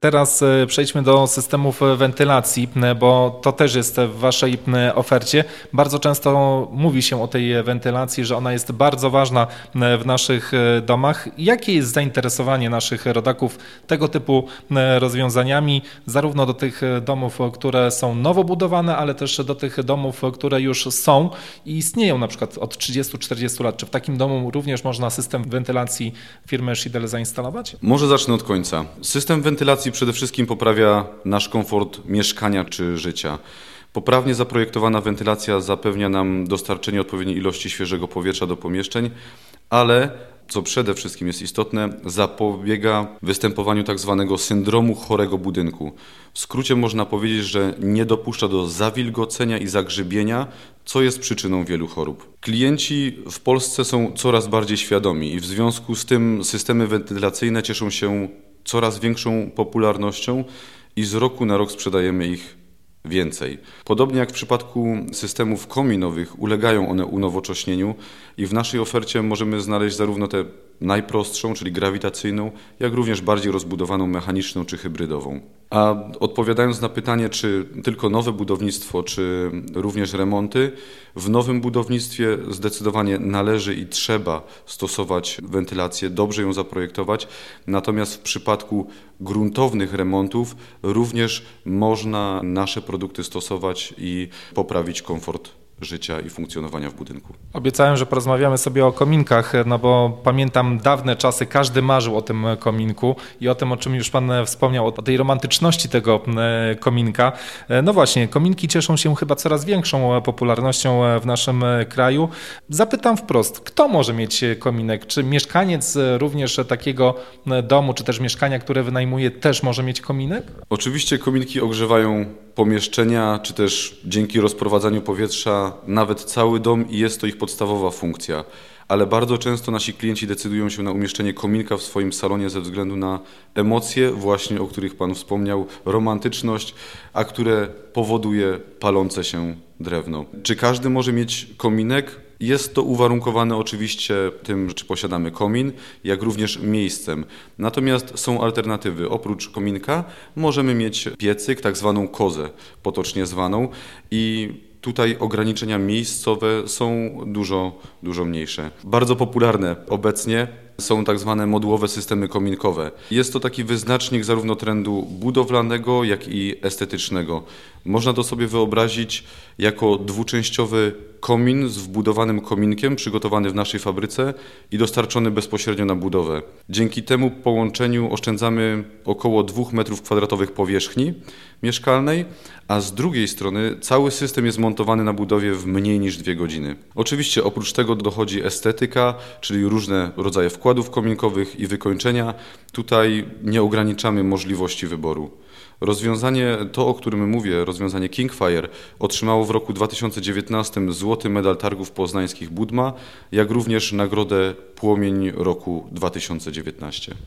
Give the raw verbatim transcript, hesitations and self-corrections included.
Teraz e, przejdźmy do systemów e, wentylacji, e, bo to też jest w Waszej e, ofercie. Bardzo często mówi się o tej wentylacji, że ona jest bardzo ważna e, w naszych e, domach. Jakie jest zainteresowanie naszych rodaków tego typu e, rozwiązaniami, zarówno do tych e, domów, które są nowo budowane, ale też do tych domów, które już są i istnieją na przykład od trzydziestu czterdziestu lat. Czy w takim domu również można system wentylacji firmy Schiedel zainstalować? Może zacznę od końca. System wentylacji przede wszystkim poprawia nasz komfort mieszkania czy życia. Poprawnie zaprojektowana wentylacja zapewnia nam dostarczenie odpowiedniej ilości świeżego powietrza do pomieszczeń, ale, co przede wszystkim jest istotne, zapobiega występowaniu tak zwanego syndromu chorego budynku. W skrócie można powiedzieć, że nie dopuszcza do zawilgocenia i zagrzybienia, co jest przyczyną wielu chorób. Klienci w Polsce są coraz bardziej świadomi i w związku z tym systemy wentylacyjne cieszą się coraz większą popularnością i z roku na rok sprzedajemy ich więcej. Podobnie jak w przypadku systemów kominowych, ulegają one unowocześnieniu i w naszej ofercie możemy znaleźć zarówno tę najprostszą, czyli grawitacyjną, jak również bardziej rozbudowaną mechaniczną czy hybrydową. A odpowiadając na pytanie, czy tylko nowe budownictwo, czy również remonty, w nowym budownictwie zdecydowanie należy i trzeba stosować wentylację, dobrze ją zaprojektować, natomiast w przypadku gruntownych remontów również można nasze produkty stosować i poprawić komfort życia i funkcjonowania w budynku. Obiecałem, że porozmawiamy sobie o kominkach, no bo pamiętam dawne czasy, każdy marzył o tym kominku i o tym, o czym już Pan wspomniał, o tej romantyczności tego kominka. No właśnie, kominki cieszą się chyba coraz większą popularnością w naszym kraju. Zapytam wprost, kto może mieć kominek? Czy mieszkaniec również takiego domu, czy też mieszkania, które wynajmuje, też może mieć kominek? Oczywiście kominki ogrzewają pomieszczenia, czy też dzięki rozprowadzaniu powietrza nawet cały dom i jest to ich podstawowa funkcja. Ale bardzo często nasi klienci decydują się na umieszczenie kominka w swoim salonie ze względu na emocje, właśnie o których Pan wspomniał, romantyczność, a które powoduje palące się drewno. Czy każdy może mieć kominek? Jest to uwarunkowane oczywiście tym, czy posiadamy komin, jak również miejscem. Natomiast są alternatywy. Oprócz kominka możemy mieć piecyk, tak zwaną kozę, potocznie zwaną, i tutaj ograniczenia miejscowe są dużo, dużo mniejsze. Bardzo popularne obecnie są tak zwane modułowe systemy kominkowe. Jest to taki wyznacznik zarówno trendu budowlanego, jak i estetycznego. Można to sobie wyobrazić jako dwuczęściowy komin z wbudowanym kominkiem przygotowany w naszej fabryce i dostarczony bezpośrednio na budowę. Dzięki temu połączeniu oszczędzamy około dwóch metrów kwadratowych powierzchni mieszkalnej, a z drugiej strony cały system jest montowany na budowie w mniej niż dwie godziny. Oczywiście oprócz tego dochodzi estetyka, czyli różne rodzaje wkładów kominkowych i wykończenia. Tutaj nie ograniczamy możliwości wyboru. Rozwiązanie, to o którym mówię, rozwiązanie Kingfire, otrzymało w roku dwa tysiące dziewiętnastym złoty medal targów poznańskich Budma, jak również nagrodę Płomień roku dwa tysiące dziewiętnasty.